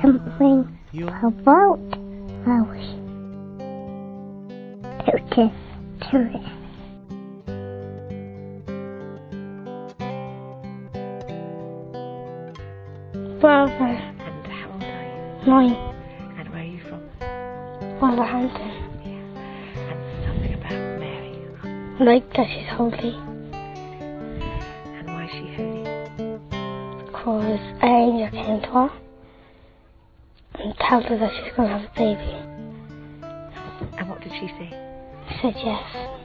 something about flowers. Lotus Terrace. Brother. And how old are you? 9. And where are you from? Wolverhampton. Yeah. And something about Mary. I like that she's holy. And why is she holy? Because an angel came to her and told her that she's going to have a baby. And what did she say? I said yes.